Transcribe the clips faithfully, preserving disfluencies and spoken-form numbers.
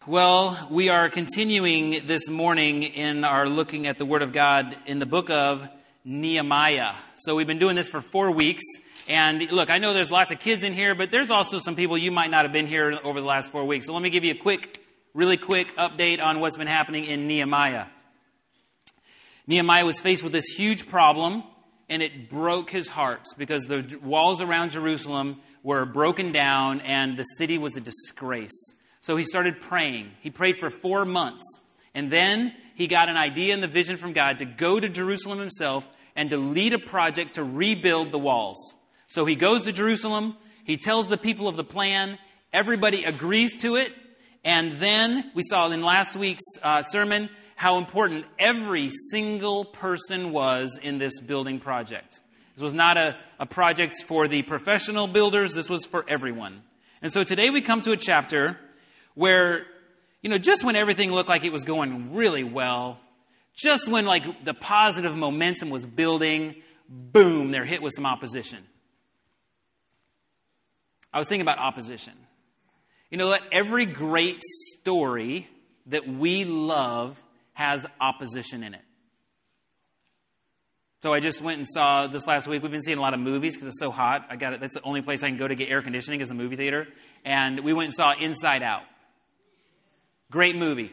Well, we are continuing this morning in our looking at the Word of God in the book of Nehemiah. So we've been doing this for four weeks. And look, I know there's lots of kids in here, but there's also some people you might not have been here over the last four weeks. So let me give you a quick, really quick update on what's been happening in Nehemiah. Nehemiah was faced with this huge problem, and it broke his heart because the walls around Jerusalem were broken down and the city was a disgrace. So he started praying. He prayed for four months. And then he got an idea and the vision from God to go to Jerusalem himself and to lead a project to rebuild the walls. So he goes to Jerusalem. He tells the people of the plan. Everybody agrees to it. And then we saw in last week's uh, sermon how important every single person was in this building project. This was not a, a project for the professional builders. This was for everyone. And so today we come to a chapter where, you know, just when everything looked like it was going really well, just when like the positive momentum was building, boom, they're hit with some opposition. I was thinking about opposition. You know what? Every great story that we love has opposition in it. So I just went and saw this last week. We've been seeing a lot of movies because it's so hot. I got it. That's the only place I can go to get air conditioning is the movie theater. And we went and saw Inside Out. Great movie.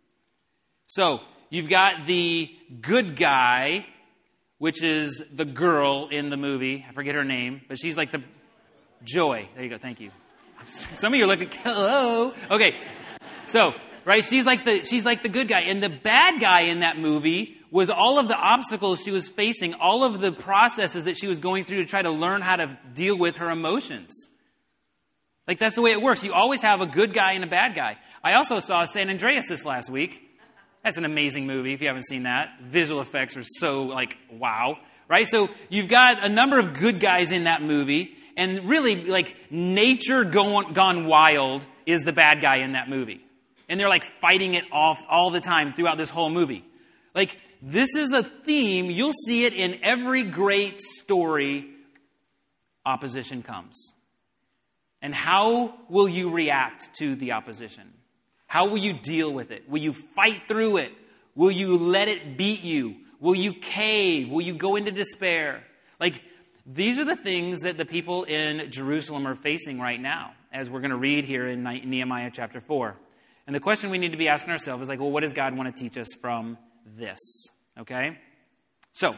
So you've got the good guy, which is the girl in the movie. I forget her name, but she's like the Joy. There you go. Thank you. Some of you are looking, hello. Okay. So, right, she's like the she's like the good guy. And the bad guy in that movie was all of the obstacles she was facing, all of the processes that she was going through to try to learn how to deal with her emotions. Like, that's the way it works. You always have a good guy and a bad guy. I also saw San Andreas this last week. That's an amazing movie if you haven't seen that. Visual effects are so, like, wow. Right? So you've got a number of good guys in that movie. And really, like, nature going, gone wild is the bad guy in that movie. And they're, like, fighting it off all the time throughout this whole movie. Like, this is a theme. You'll see it in every great story. Opposition comes. And how will you react to the opposition? How will you deal with it? Will you fight through it? Will you let it beat you? Will you cave? Will you go into despair? Like, these are the things that the people in Jerusalem are facing right now, as we're going to read here in Nehemiah chapter four. And the question we need to be asking ourselves is like, well, what does God want to teach us from this? Okay? So,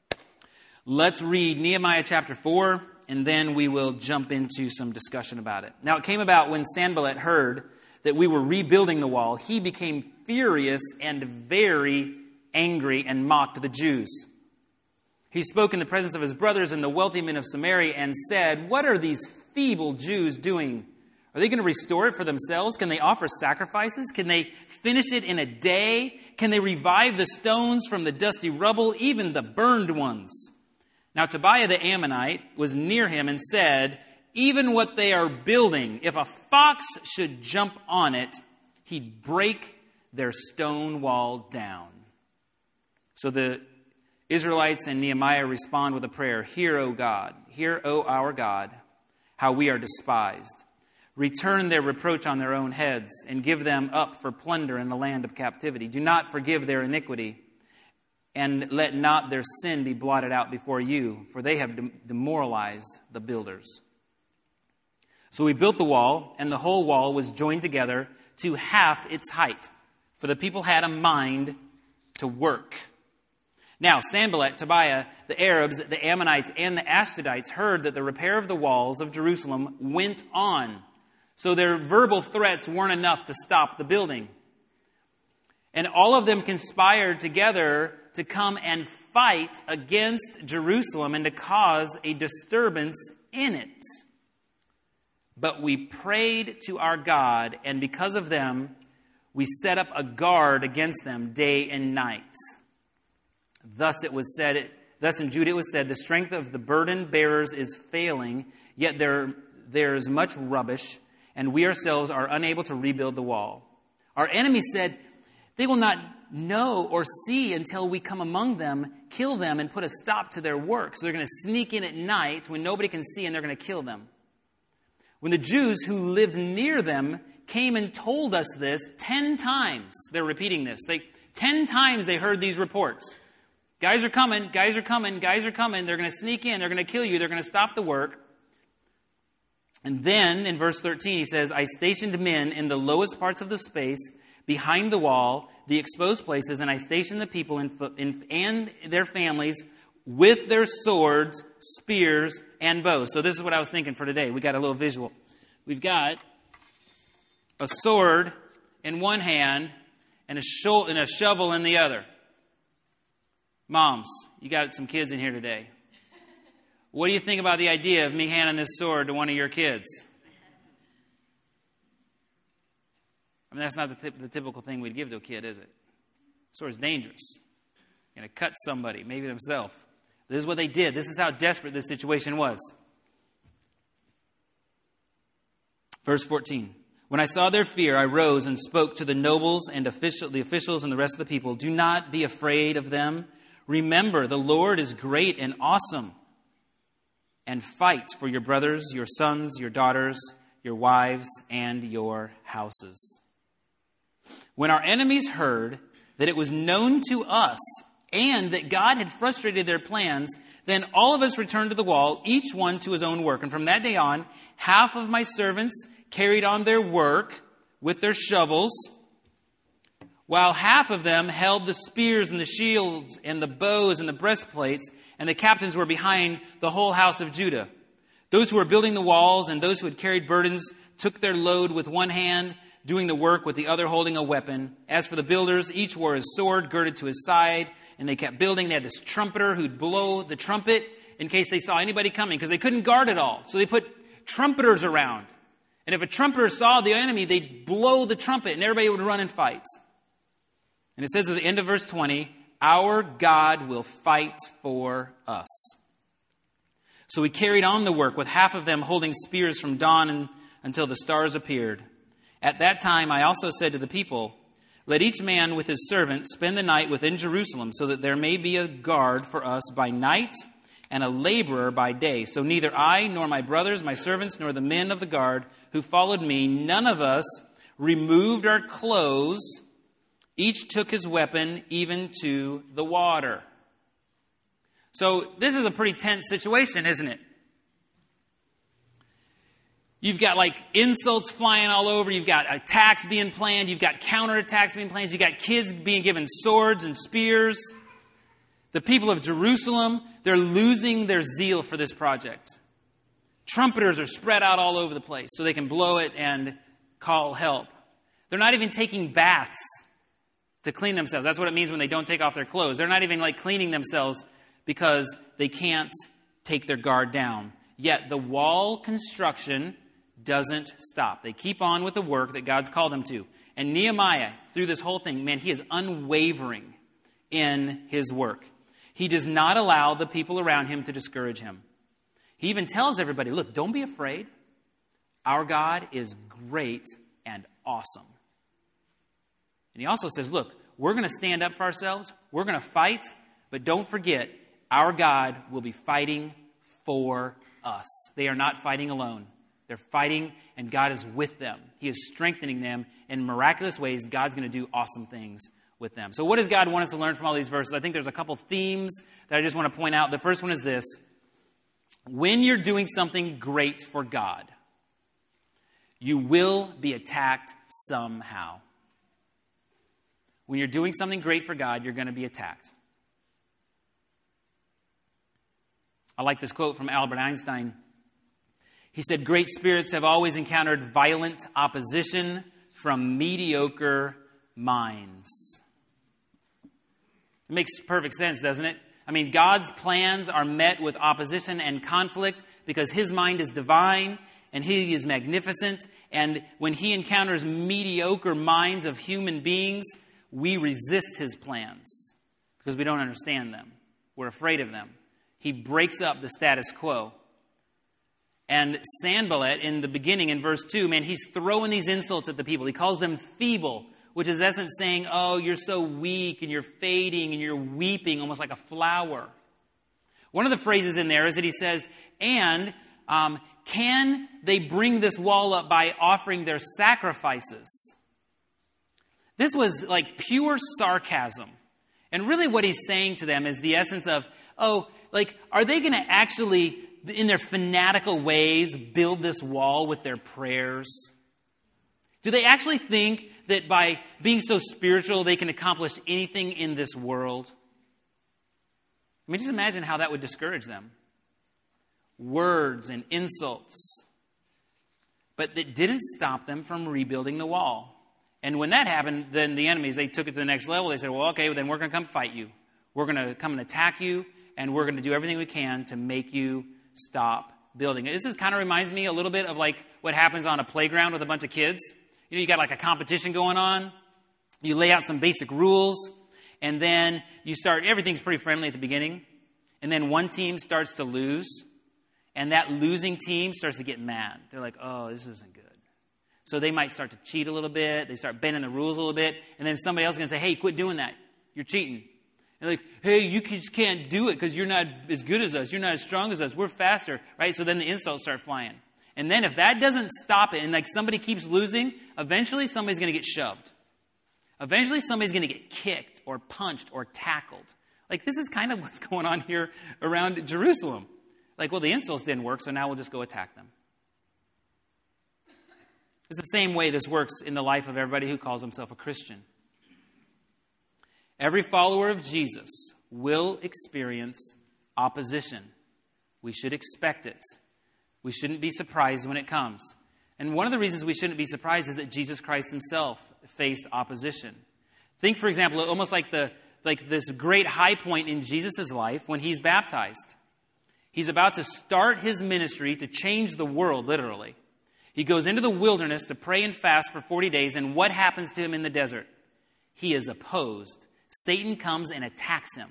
let's read Nehemiah chapter four, and then we will jump into some discussion about it. Now, it came about when Sanballat heard that we were rebuilding the wall, he became furious and very angry and mocked the Jews. He spoke in the presence of his brothers and the wealthy men of Samaria and said, "What are these feeble Jews doing? Are they going to restore it for themselves? Can they offer sacrifices? Can they finish it in a day? Can they revive the stones from the dusty rubble, even the burned ones?" Now Tobiah the Ammonite was near him and said, "Even what they are building, if a fox should jump on it, he'd break their stone wall down." So the Israelites and Nehemiah respond with a prayer. "Hear, O God, hear, O our God, how we are despised. Return their reproach on their own heads and give them up for plunder in the land of captivity. Do not forgive their iniquity, and let not their sin be blotted out before you, for they have demoralized the builders." So we built the wall, and the whole wall was joined together to half its height, for the people had a mind to work. Now, Sanballat, Tobiah, the Arabs, the Ammonites, and the Ashdodites heard that the repair of the walls of Jerusalem went on. So their verbal threats weren't enough to stop the building. And all of them conspired together to come and fight against Jerusalem and to cause a disturbance in it. But we prayed to our God, and because of them, we set up a guard against them day and night. Thus it was said, thus in Judah it was said, "The strength of the burden bearers is failing, yet there, there is much rubbish, and we ourselves are unable to rebuild the wall." Our enemies said, "They will not know or see until we come among them, kill them, and put a stop to their work." So they're going to sneak in at night when nobody can see, and they're going to kill them. When the Jews who lived near them came and told us this ten times. They're repeating this. They, ten times they heard these reports. Guys are coming, guys are coming, guys are coming. They're going to sneak in, they're going to kill you, they're going to stop the work. And then in verse thirteen, he says, I stationed men in the lowest parts of the space, behind the wall, the exposed places, and I stationed the people in, in, and their families with their swords, spears, and bows. So this is what I was thinking for today. We got a little visual. We've got a sword in one hand and a, sho- and a shovel in the other. Moms, you got some kids in here today. What do you think about the idea of me handing this sword to one of your kids? I mean, that's not the, tip, the typical thing we'd give to a kid, is it? Sword's dangerous. You're going to cut somebody, maybe themselves. This is what they did. This is how desperate this situation was. Verse fourteen. When I saw their fear, I rose and spoke to the nobles and official, the officials and the rest of the people. Do not be afraid of them. Remember, the Lord is great and awesome. And fight for your brothers, your sons, your daughters, your wives, and your houses. When our enemies heard that it was known to us and that God had frustrated their plans, then all of us returned to the wall, each one to his own work. And from that day on, half of my servants carried on their work with their shovels, while half of them held the spears and the shields and the bows and the breastplates, and the captains were behind the whole house of Judah. Those who were building the walls and those who had carried burdens took their load with one hand, doing the work with the other holding a weapon. As for the builders, each wore his sword girded to his side, and they kept building. They had this trumpeter who'd blow the trumpet in case they saw anybody coming, because they couldn't guard it all. So they put trumpeters around. And if a trumpeter saw the enemy, they'd blow the trumpet, and everybody would run and fight. And it says at the end of verse twenty, our God will fight for us. So we carried on the work, with half of them holding spears from dawn and, until the stars appeared. At that time I also said to the people, let each man with his servant spend the night within Jerusalem, so that there may be a guard for us by night and a laborer by day. So neither I, nor my brothers, my servants, nor the men of the guard who followed me, none of us removed our clothes. Each took his weapon, even to the water. So this is a pretty tense situation, isn't it? You've got like insults flying all over. You've got attacks being planned. You've got counterattacks being planned. You've got kids being given swords and spears. The people of Jerusalem, they're losing their zeal for this project. Trumpeters are spread out all over the place so they can blow it and call help. They're not even taking baths to clean themselves. That's what it means when they don't take off their clothes. They're not even like cleaning themselves because they can't take their guard down. Yet the wall construction doesn't stop. They keep on with the work that God's called them to. And Nehemiah, through this whole thing, man, he is unwavering in his work. He does not allow the people around him to discourage him. He even tells everybody, look, don't be afraid. Our God is great and awesome. And he also says, look, we're going to stand up for ourselves. We're going to fight. But don't forget, our God will be fighting for us. They are not fighting alone. They're fighting, and God is with them. He is strengthening them in miraculous ways. God's going to do awesome things with them. So what does God want us to learn from all these verses? I think there's a couple themes that I just want to point out. The first one is this. When you're doing something great for God, you will be attacked somehow. When you're doing something great for God, you're going to be attacked. I like this quote from Albert Einstein. He said, great spirits have always encountered violent opposition from mediocre minds. It makes perfect sense, doesn't it? I mean, God's plans are met with opposition and conflict because his mind is divine and he is magnificent. And when he encounters mediocre minds of human beings, we resist his plans because we don't understand them. We're afraid of them. He breaks up the status quo. And Sanballat, in the beginning, in verse two, man, he's throwing these insults at the people. He calls them feeble, which is in essence saying, oh, you're so weak and you're fading and you're weeping almost like a flower. One of the phrases in there is that he says, and um, can they bring this wall up by offering their sacrifices? This was like pure sarcasm. And really what he's saying to them is the essence of, oh, like, are they going to actually, in their fanatical ways, build this wall with their prayers? Do they actually think that by being so spiritual, they can accomplish anything in this world? I mean, just imagine how that would discourage them. Words and insults. But it didn't stop them from rebuilding the wall. And when that happened, then the enemies, they took it to the next level. They said, well, okay, well, then we're going to come fight you. We're going to come and attack you, and we're going to do everything we can to make you stop building. This is kind of reminds me a little bit of like what happens on a playground with a bunch of kids. You know, you got like a competition going on. You lay out some basic rules, and then you start, everything's pretty friendly at the beginning. And then one team starts to lose, and that losing team starts to get mad. They're like, oh, this isn't good. So they might start to cheat a little bit. They start bending the rules a little bit. And then somebody else is going to say, hey, quit doing that. You're cheating. And like, hey, you just can't do it because you're not as good as us. You're not as strong as us. We're faster, right? So then the insults start flying. And then if that doesn't stop it and like somebody keeps losing, eventually somebody's going to get shoved. Eventually somebody's going to get kicked or punched or tackled. Like this is kind of what's going on here around Jerusalem. Like, well, the insults didn't work, so now we'll just go attack them. It's the same way this works in the life of everybody who calls himself a Christian. Every follower of Jesus will experience opposition. We should expect it. We shouldn't be surprised when it comes. And one of the reasons we shouldn't be surprised is that Jesus Christ himself faced opposition. Think, for example, almost like the like this great high point in Jesus' life when he's baptized. He's about to start his ministry to change the world, literally. He goes into the wilderness to pray and fast for forty days, and what happens to him in the desert? He is opposed. Satan comes and attacks him.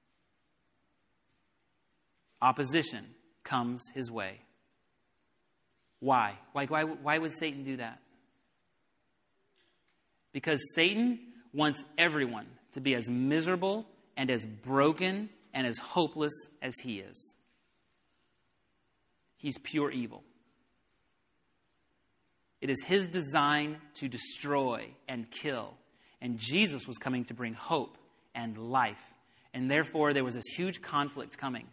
Opposition comes his way. Why? Why, why, why would Satan do that? Because Satan wants everyone to be as miserable and as broken and as hopeless as he is. He's pure evil. It is his design to destroy and kill. And Jesus was coming to bring hope and life. And therefore, there was this huge conflict coming.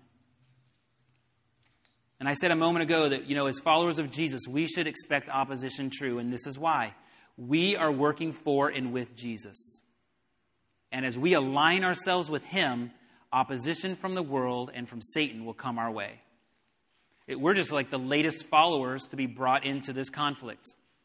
And I said a moment ago that, you know, as followers of Jesus, we should expect opposition true. And this is why. We are working for and with Jesus. And as we align ourselves with him, opposition from the world and from Satan will come our way. It, we're just like the latest followers to be brought into this conflict.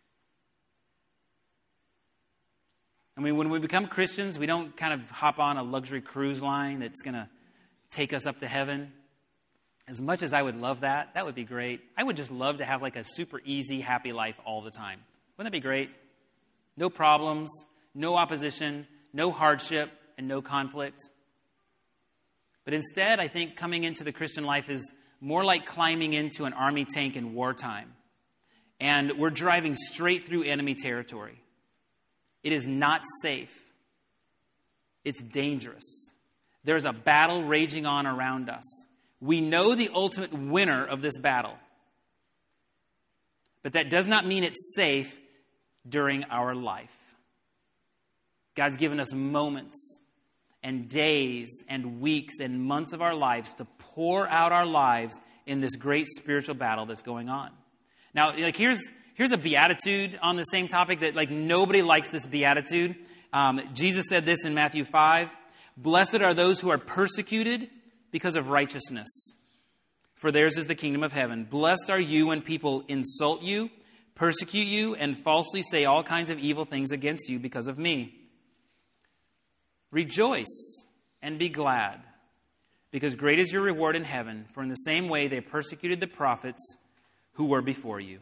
I mean, when we become Christians, we don't kind of hop on a luxury cruise line that's going to take us up to heaven. As much as I would love that, that would be great. I would just love to have like a super easy, happy life all the time. Wouldn't that be great? No problems, no opposition, no hardship, and no conflict. But instead, I think coming into the Christian life is more like climbing into an army tank in wartime. And we're driving straight through enemy territory. It is not safe. It's dangerous. There's a battle raging on around us. We know the ultimate winner of this battle. But that does not mean it's safe during our life. God's given us moments and days and weeks and months of our lives to pour out our lives in this great spiritual battle that's going on. Now, like here's here's a beatitude on the same topic that like nobody likes this beatitude. Um, Jesus said this in Matthew five, "Blessed are those who are persecuted because of righteousness, for theirs is the kingdom of heaven. Blessed are you when people insult you, persecute you, and falsely say all kinds of evil things against you because of me. Rejoice and be glad, because great is your reward in heaven, for in the same way they persecuted the prophets who were before you."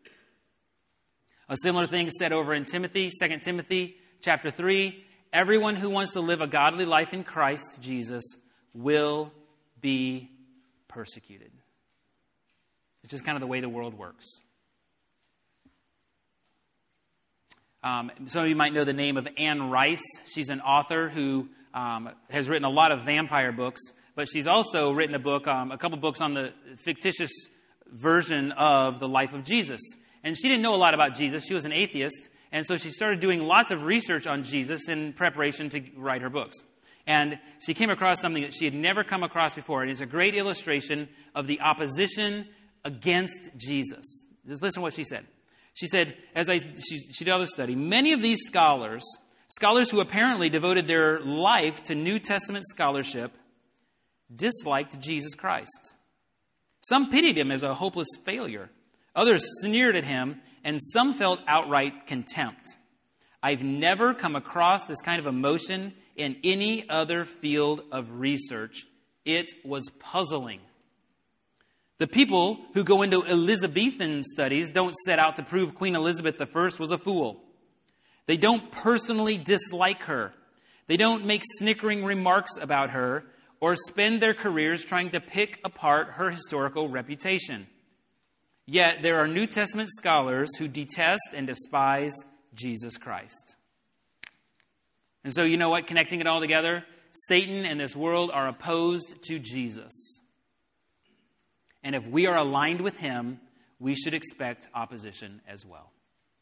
A similar thing is said over in Timothy, Second Timothy chapter three. Everyone who wants to live a godly life in Christ Jesus will be persecuted. It's just kind of the way the world works. Um, some of you might know the name of Anne Rice. She's an author who um, has written a lot of vampire books, but she's also written a book, um, a couple books on the fictitious version of the life of Jesus. And she didn't know a lot about Jesus. She was an atheist. And so she started doing lots of research on Jesus in preparation to write her books. And she came across something that she had never come across before. And it's a great illustration of the opposition against Jesus. Just listen to what she said. She said, as I she, she did all this study, many of these scholars, scholars who apparently devoted their life to New Testament scholarship, disliked Jesus Christ. Some pitied him as a hopeless failure. Others sneered at him, and some felt outright contempt. I've never come across this kind of emotion in any other field of research. It was puzzling. The people who go into Elizabethan studies don't set out to prove Queen Elizabeth the First was a fool. They don't personally dislike her. They don't make snickering remarks about her or spend their careers trying to pick apart her historical reputation. Yet there are New Testament scholars who detest and despise Jesus Christ. And so you know what? Connecting it all together, Satan and this world are opposed to Jesus. And if we are aligned with him, we should expect opposition as well.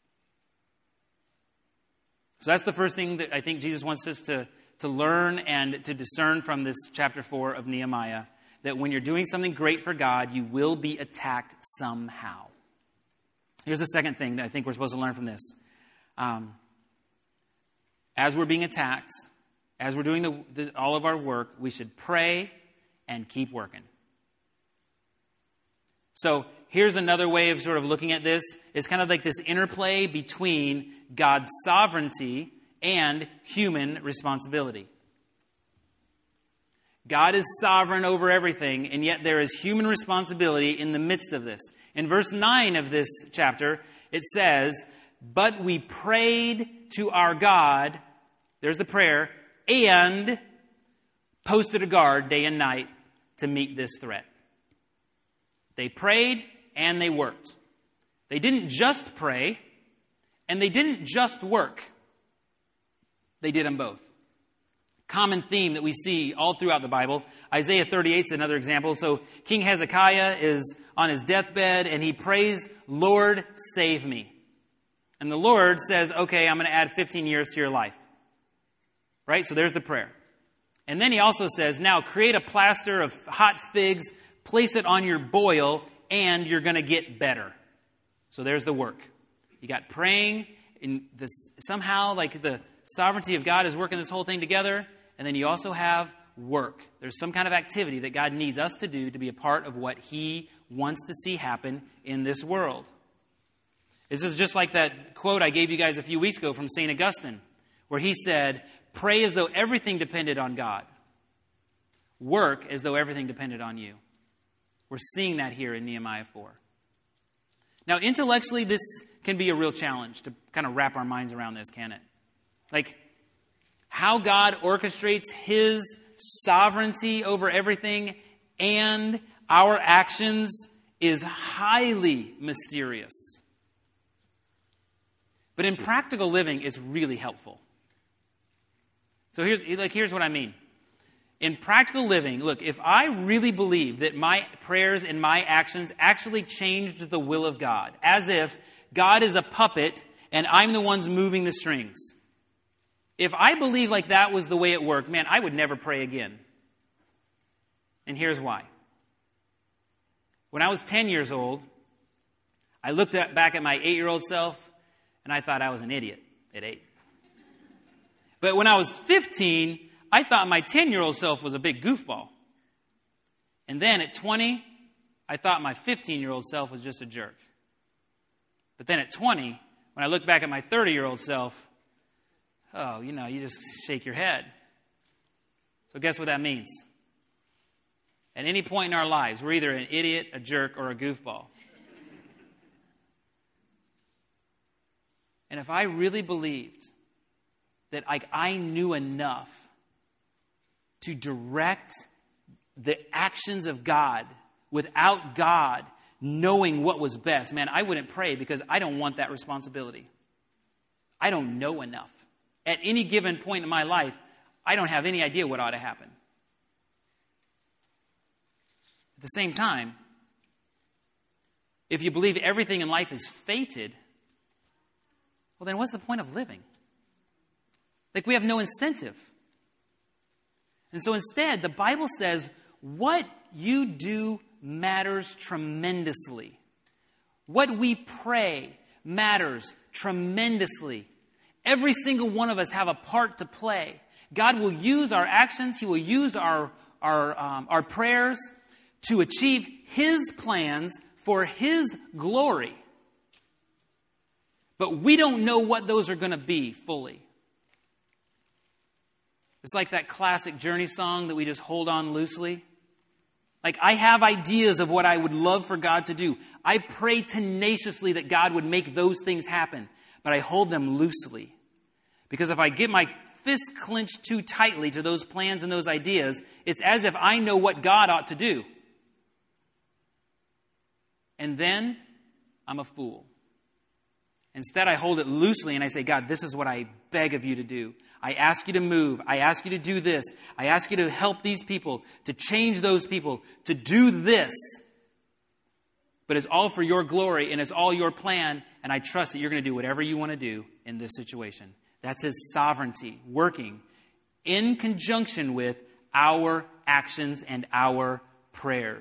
So that's the first thing that I think Jesus wants us to, to learn and to discern from this chapter four of Nehemiah, that when you're doing something great for God, you will be attacked somehow. Here's the second thing that I think we're supposed to learn from this. Um, as we're being attacked, as we're doing the, the, all of our work, we should pray and keep working. So here's another way of sort of looking at this. It's kind of like this interplay between God's sovereignty and human responsibility. God is sovereign over everything, and yet there is human responsibility in the midst of this. In verse nine of this chapter, it says, "But we prayed to our God," there's the prayer, "and posted a guard day and night to meet this threat." They prayed and they worked. They didn't just pray and they didn't just work. They did them both. Common theme that we see all throughout the Bible. Isaiah thirty-eight is another example. So King Hezekiah is on his deathbed and he prays, "Lord, save me." And the Lord says, "Okay, I'm going to add fifteen years to your life." Right? So there's the prayer. And then he also says, "Now create a plaster of hot figs, place it on your boil, and you're going to get better." So there's the work. You got praying, and this somehow like the sovereignty of God is working this whole thing together. And then you also have work. There's some kind of activity that God needs us to do to be a part of what he wants to see happen in this world. This is just like that quote I gave you guys a few weeks ago from Saint Augustine, where he said, "Pray as though everything depended on God. Work as though everything depended on you." We're seeing that here in Nehemiah four. Now, intellectually, this can be a real challenge to kind of wrap our minds around this, can it? Like, how God orchestrates his sovereignty over everything and our actions is highly mysterious. But in practical living, it's really helpful. So here's, like, here's what I mean. In practical living, look, if I really believe that my prayers and my actions actually changed the will of God, as if God is a puppet and I'm the ones moving the strings. If I believe like that was the way it worked, man, I would never pray again. And here's why. When I was ten years old, I looked at, back at my eight-year-old self, and I thought I was an idiot at eight. But when I was fifteen, I thought my ten-year-old self was a big goofball. And then at twenty, I thought my fifteen-year-old self was just a jerk. But then at twenty, when I look back at my thirty-year-old self, oh, you know, you just shake your head. So guess what that means? At any point in our lives, we're either an idiot, a jerk, or a goofball. And if I really believed that I, I knew enough to direct the actions of God without God knowing what was best, man, I wouldn't pray because I don't want that responsibility. I don't know enough. At any given point in my life, I don't have any idea what ought to happen. At the same time, if you believe everything in life is fated, well, then what's the point of living? Like, we have no incentive. And so instead, the Bible says, what you do matters tremendously. What we pray matters tremendously. Every single one of us have a part to play. God will use our actions. He will use our, our, um, our prayers to achieve His plans for His glory. But we don't know what those are going to be fully. It's like that classic Journey song that we just hold on loosely. Like, I have ideas of what I would love for God to do. I pray tenaciously that God would make those things happen, but I hold them loosely. Because if I get my fist clenched too tightly to those plans and those ideas, it's as if I know what God ought to do. And then I'm a fool. Instead, I hold it loosely and I say, God, this is what I beg of you to do. I ask you to move. I ask you to do this. I ask you to help these people, to change those people, to do this. But it's all for your glory and it's all your plan. And I trust that you're going to do whatever you want to do in this situation. That's His sovereignty working in conjunction with our actions and our prayers.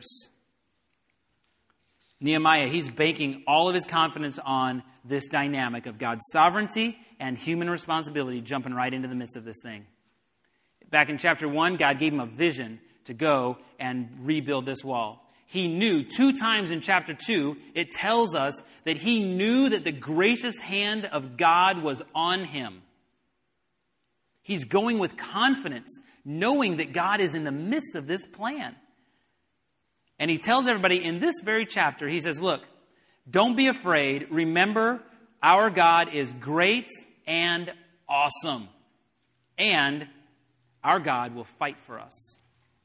Nehemiah, he's banking all of his confidence on this dynamic of God's sovereignty and human responsibility jumping right into the midst of this thing. Back in chapter one, God gave him a vision to go and rebuild this wall. He knew, two times in chapter two, it tells us that he knew that the gracious hand of God was on him. He's going with confidence, knowing that God is in the midst of this plan. And he tells everybody in this very chapter, he says, look, don't be afraid. Remember, our God is great and awesome. And our God will fight for us.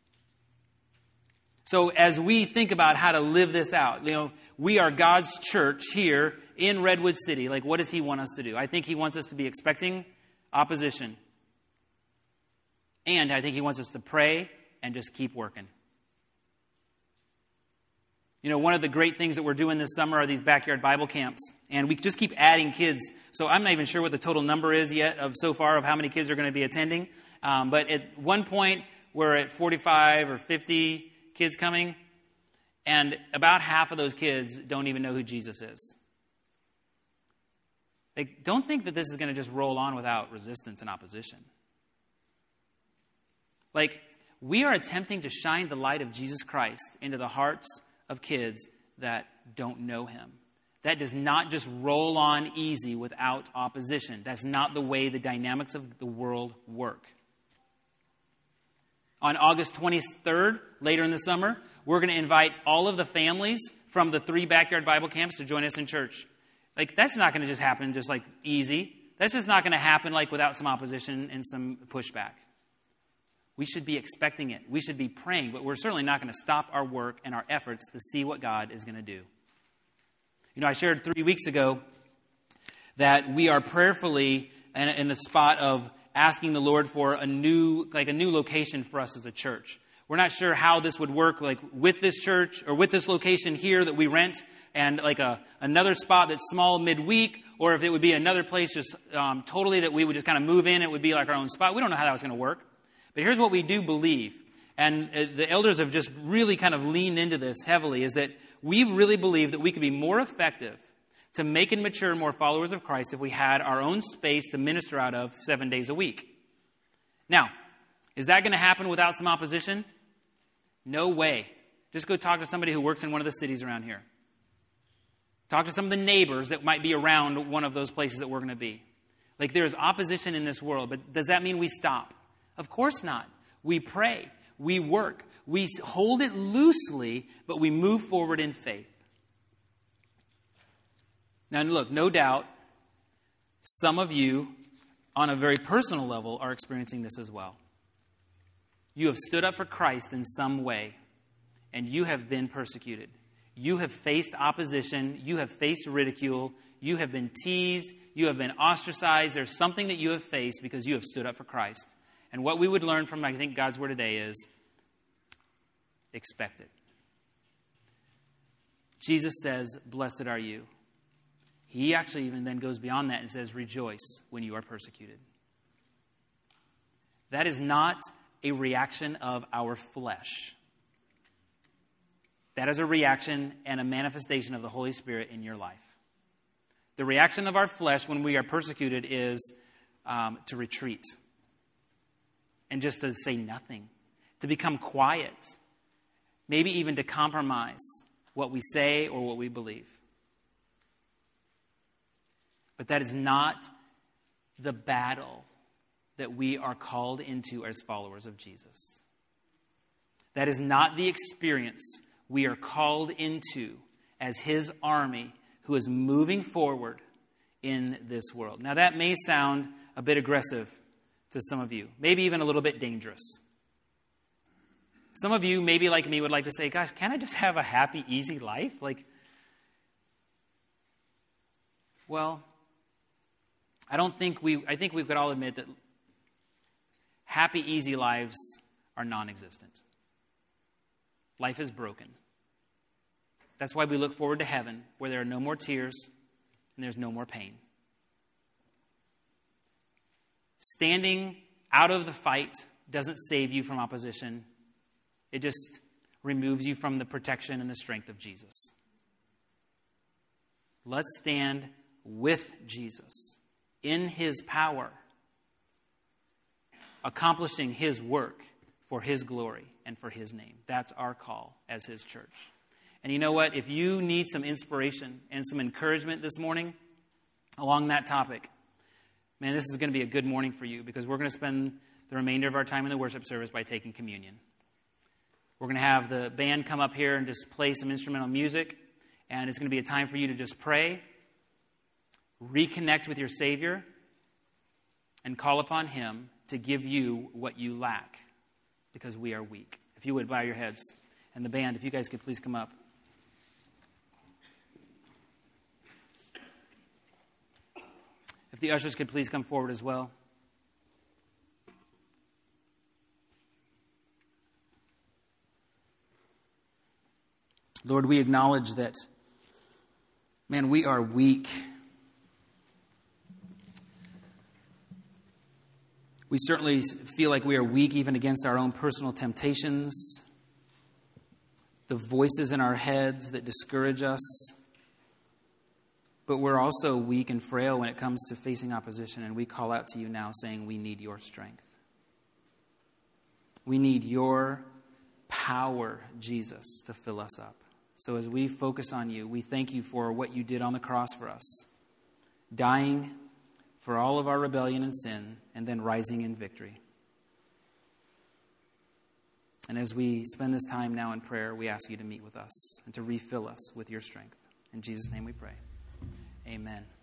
So as we think about how to live this out, you know, we are God's church here in Redwood City. Like, what does He want us to do? I think He wants us to be expecting opposition. And I think He wants us to pray and just keep working. You know, one of the great things that we're doing this summer are these backyard Bible camps. And we just keep adding kids. So I'm not even sure what the total number is yet of so far of how many kids are going to be attending. Um, but at one point, we're at forty-five or fifty kids coming. And about half of those kids don't even know who Jesus is. Like, don't think that this is going to just roll on without resistance and opposition. Like, we are attempting to shine the light of Jesus Christ into the hearts of kids that don't know Him. That does not just roll on easy without opposition. That's not the way the dynamics of the world work. On August twenty-third, later in the summer, we're going to invite all of the families from the three backyard Bible camps to join us in church. Like, that's not going to just happen just like easy. That's just not going to happen like without some opposition and some pushback. We should be expecting it. We should be praying, but we're certainly not going to stop our work and our efforts to see what God is going to do. You know, I shared three weeks ago that we are prayerfully in, in the spot of asking the Lord for a new, like a new location for us as a church. We're not sure how this would work, like with this church or with this location here that we rent, and like a another spot that's small midweek, or if it would be another place just um, totally that we would just kind of move in. It would be like our own spot. We don't know how that was going to work. But here's what we do believe, and the elders have just really kind of leaned into this heavily, is that we really believe that we could be more effective to make and mature more followers of Christ if we had our own space to minister out of seven days a week. Now, is that going to happen without some opposition? No way. Just go talk to somebody who works in one of the cities around here. Talk to some of the neighbors that might be around one of those places that we're going to be. Like, there's opposition in this world, but does that mean we stop? Of course not. We pray. We work. We hold it loosely, but we move forward in faith. Now, look, no doubt, some of you, on a very personal level, are experiencing this as well. You have stood up for Christ in some way, and you have been persecuted. You have faced opposition. You have faced ridicule. You have been teased. You have been ostracized. There's something that you have faced because you have stood up for Christ. And what we would learn from, I think, God's Word today is expect it. Jesus says, blessed are you. He actually even then goes beyond that and says, rejoice when you are persecuted. That is not a reaction of our flesh. That is a reaction and a manifestation of the Holy Spirit in your life. The reaction of our flesh when we are persecuted is um, to retreat and just to say nothing, to become quiet, maybe even to compromise what we say or what we believe. But that is not the battle that we are called into as followers of Jesus. That is not the experience we are called into as his army who is moving forward in this world. Now that may sound a bit aggressive to some of you, maybe even a little bit dangerous. Some of you, maybe like me, would like to say, gosh, can't I just have a happy, easy life? Like, well, I don't think we, I think we could all admit that happy, easy lives are non-existent. Life is broken. That's why we look forward to heaven, where there are no more tears and there's no more pain. Standing out of the fight doesn't save you from opposition. It just removes you from the protection and the strength of Jesus. Let's stand with Jesus in his power, accomplishing his work for his glory and for his name. That's our call as his church. And you know what? If you need some inspiration and some encouragement this morning along that topic, man, this is going to be a good morning for you, because we're going to spend the remainder of our time in the worship service by taking communion. We're going to have the band come up here and just play some instrumental music, and it's going to be a time for you to just pray, reconnect with your Savior, and call upon him to give you what you lack, because we are weak. If you would, bow your heads. And the band, if you guys could please come up. If the ushers could please come forward as well. Lord, we acknowledge that, man, we are weak. We certainly feel like we are weak even against our own personal temptations, the voices in our heads that discourage us. But we're also weak and frail when it comes to facing opposition, and we call out to you now saying we need your strength. We need your power, Jesus, to fill us up. So as we focus on you, we thank you for what you did on the cross for us, dying for all of our rebellion and sin, and then rising in victory. And as we spend this time now in prayer, we ask you to meet with us and to refill us with your strength. In Jesus' name we pray. Amen.